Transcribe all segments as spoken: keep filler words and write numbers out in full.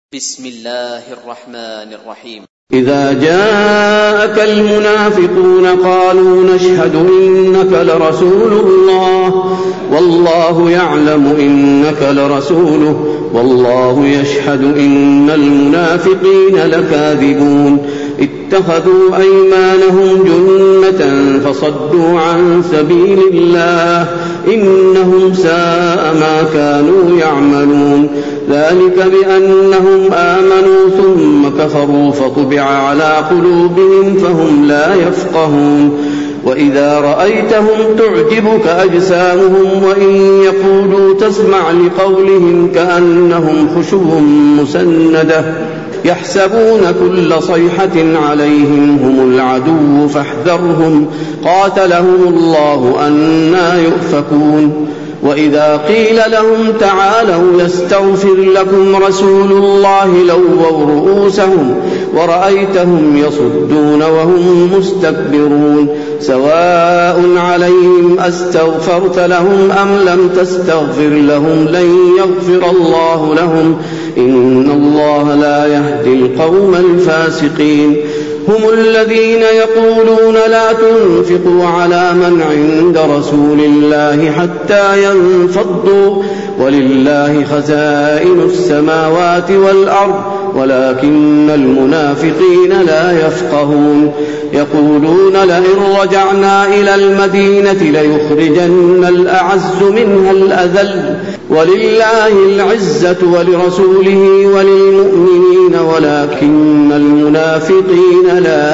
بسم الله الرحمن الرحيم. إذا جاءك المنافقون قالوا نشهد إنك لرسول الله والله يعلم إنك لرسوله والله يشهد إن المنافقين لكاذبون اتخذوا أيمانهم جنة فصدوا عن سبيل الله إنهم ساء ما كانوا يعملون ذلك بأنهم آمنوا ثم كفروا فطبع على قلوبهم فهم لا يفقهون وإذا رأيتهم تعجبك أجسامهم وإن يقولوا تسمع لقولهم كأنهم خشب مسندة يحسبون كل صيحة عليهم هم العدو فاحذرهم قاتلهم الله أنى يؤفكون وإذا قيل لهم تعالوا يستغفر لكم رسول الله لووا رؤوسهم ورأيتهم يصدون وهم مستكبرون سواء عليهم أستغفرت لهم أم لم تستغفر لهم لن يغفر الله لهم إن الله لا يهدي القوم الفاسقين هم الذين يقولون لا تنفقوا على من عند رسول الله حتى ينفضوا ولله خزائن السماوات والأرض ولكن المنافقين لا يفقهون يقولون لئن رجعنا إلى المدينة ليخرجن الأعز منها الأذل ولله العزة ولرسوله وللمؤمنين ولكن المنافقين لا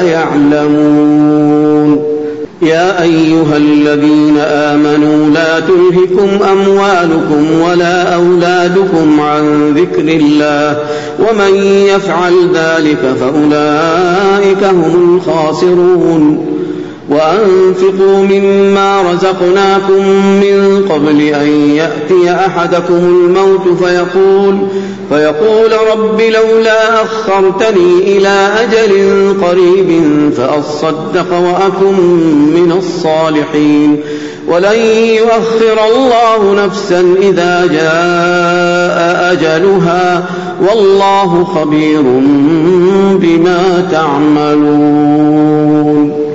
يعلمون يا أيها الذين آمنوا لا تلهكم أموالكم ولا أولادكم عن ذكر الله ومن يفعل ذلك فأولئك هم الخاسرون وأنفقوا مما رزقناكم من قبل أن يأتي أحدكم الموت فيقول, فيقول رب لولا أخرتني إلى أجل قريب فأصدق وأكن من الصالحين ولن يؤخر الله نفسا إذا جاء أجلها والله خبير بما تعملون.